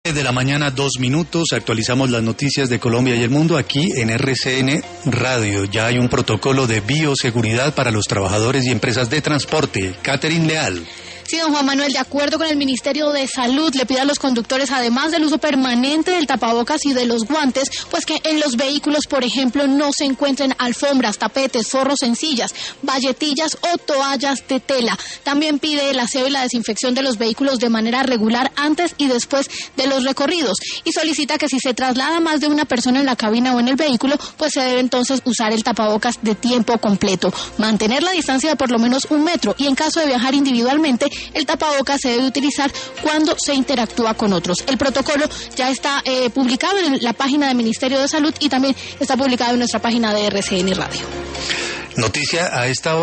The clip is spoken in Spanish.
De la mañana, 2 minutos, actualizamos las noticias de Colombia y el mundo aquí en RCN Radio. Ya hay un protocolo de bioseguridad para los trabajadores y empresas de transporte. Catherine Leal. Sí, don Juan Manuel, de acuerdo con el Ministerio de Salud, le pide a los conductores, además del uso permanente del tapabocas y de los guantes, pues que en los vehículos, por ejemplo, no se encuentren alfombras, tapetes, forros en sillas, valletillas o toallas de tela. También pide el aseo y la desinfección de los vehículos de manera regular antes y después de los recorridos. Y solicita que si se traslada más de una persona en la cabina o en el vehículo, pues se debe entonces usar el tapabocas de tiempo completo. Mantener la distancia de por lo menos 1 metro y en caso de viajar individualmente, el tapabocas se debe utilizar cuando se interactúa con otros. El protocolo ya está publicado en la página del Ministerio de Salud y también está publicado en nuestra página de RCN Radio. Noticia a esta hora.